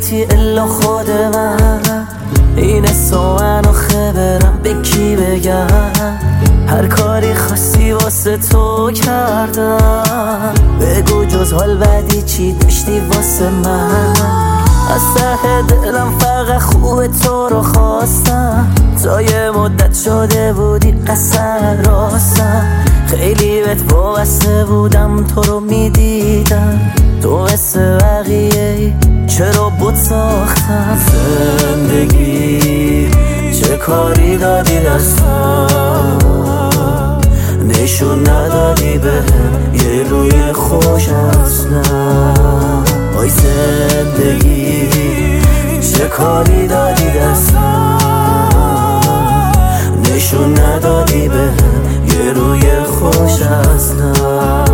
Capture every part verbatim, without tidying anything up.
نیتی الا خود من. این سومن و خبرم به کی بگم؟ هر کاری خاصی واسه تو کردم. بگو جز حال بدی چی داشتی واسه من؟ از ته دلم فقط خوب تو رو خواستم. تا یه مدت شده بودی قسم راستم. خیلی بهت وابسته بودم، تو رو میدیدم. تو مثل بقیه چرا بود ساختم؟ زندگی چه کاری دادی دستم؟ نشون ندادی بهم یه روی خوش اصلا. وای زندگی چه کاری دادی دستم؟ نشون ندادی بهم یه روی خوش اصلا.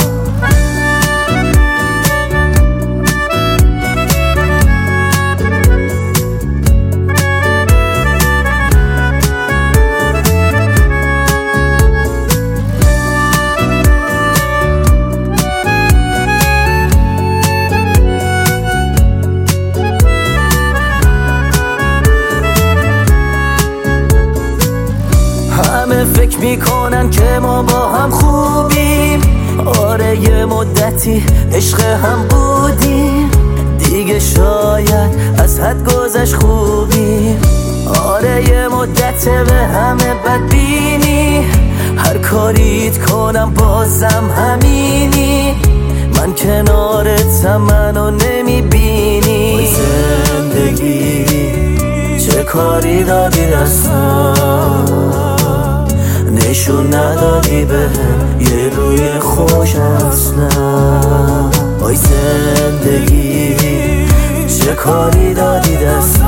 فکر میکنن که ما با هم خوبیم. آره یه مدتی عشق هم بودیم. دیگه شاید از حد گذشت خوبیم. آره یه مدت به همه بدبینی. هر کاریت کنم بازم همینی. من کنارتم منو نمیبینی. زندگی چه کاری دادی دستم؟ نشون ندادی بهم یه روی خوش اصلا. وای زندگی چه کاری دادی دستم؟